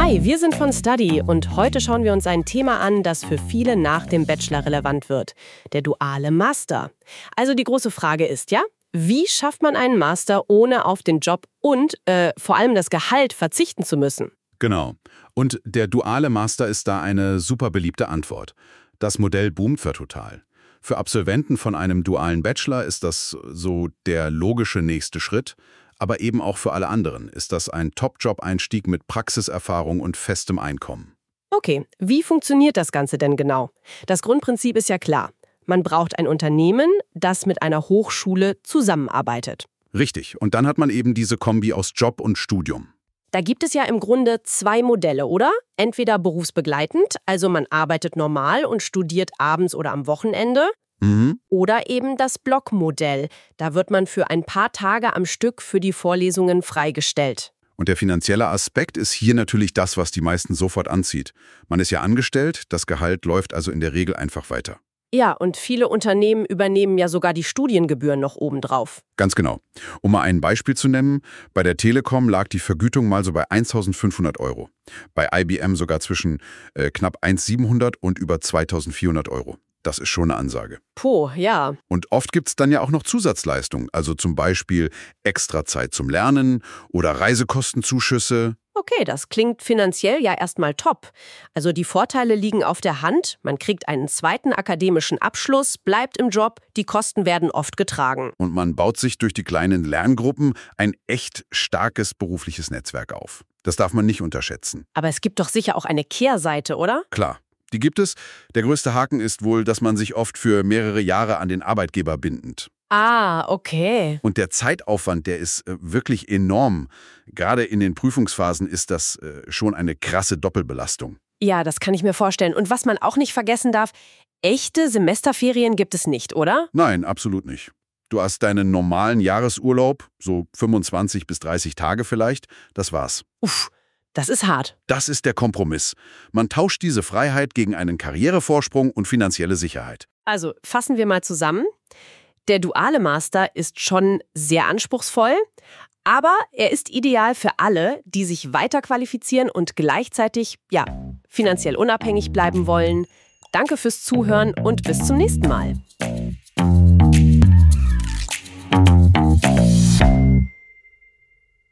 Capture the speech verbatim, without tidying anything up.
Hi, wir sind von Study und heute schauen wir uns ein Thema an, das für viele nach dem Bachelor relevant wird. Der duale Master. Also die große Frage ist, ja, wie schafft man einen Master, ohne auf den Job und äh, vor allem das Gehalt verzichten zu müssen? Genau. Und der duale Master ist da eine super beliebte Antwort. Das Modell boomt für total. Für Absolventen von einem dualen Bachelor ist das so der logische nächste Schritt. Aber eben auch für alle anderen ist das ein Top-Job-Einstieg mit Praxiserfahrung und festem Einkommen. Okay, wie funktioniert das Ganze denn genau? Das Grundprinzip ist ja klar. Man braucht ein Unternehmen, das mit einer Hochschule zusammenarbeitet. Richtig. Und dann hat man eben diese Kombi aus Job und Studium. Da gibt es ja im Grunde zwei Modelle, oder? Entweder berufsbegleitend, also man arbeitet normal und studiert abends oder am Wochenende. Mhm. Oder eben das Blockmodell. Da wird man für ein paar Tage am Stück für die Vorlesungen freigestellt. Und der finanzielle Aspekt ist hier natürlich das, was die meisten sofort anzieht. Man ist ja angestellt, das Gehalt läuft also in der Regel einfach weiter. Ja, und viele Unternehmen übernehmen ja sogar die Studiengebühren noch obendrauf. Ganz genau. Um mal ein Beispiel zu nennen, bei der Telekom lag die Vergütung mal so bei eintausendfünfhundert Euro. Bei I B M sogar zwischen äh, knapp eintausendsiebenhundert und über zweitausendvierhundert Euro. Das ist schon eine Ansage. Puh, ja. Und oft gibt es dann ja auch noch Zusatzleistungen, also zum Beispiel extra Zeit zum Lernen oder Reisekostenzuschüsse. Okay, das klingt finanziell ja erstmal top. Also die Vorteile liegen auf der Hand, man kriegt einen zweiten akademischen Abschluss, bleibt im Job, die Kosten werden oft getragen. Und man baut sich durch die kleinen Lerngruppen ein echt starkes berufliches Netzwerk auf. Das darf man nicht unterschätzen. Aber es gibt doch sicher auch eine Kehrseite, oder? Klar. Die gibt es. Der größte Haken ist wohl, dass man sich oft für mehrere Jahre an den Arbeitgeber bindet. Ah, okay. Und der Zeitaufwand, der ist äh, wirklich enorm. Gerade in den Prüfungsphasen ist das äh, schon eine krasse Doppelbelastung. Ja, das kann ich mir vorstellen. Und was man auch nicht vergessen darf, echte Semesterferien gibt es nicht, oder? Nein, absolut nicht. Du hast deinen normalen Jahresurlaub, so fünfundzwanzig bis dreißig Tage vielleicht, das war's. Uff. Das ist hart. Das ist der Kompromiss. Man tauscht diese Freiheit gegen einen Karrierevorsprung und finanzielle Sicherheit. Also fassen wir mal zusammen. Der duale Master ist schon sehr anspruchsvoll, aber er ist ideal für alle, die sich weiterqualifizieren und gleichzeitig, ja, finanziell unabhängig bleiben wollen. Danke fürs Zuhören und bis zum nächsten Mal.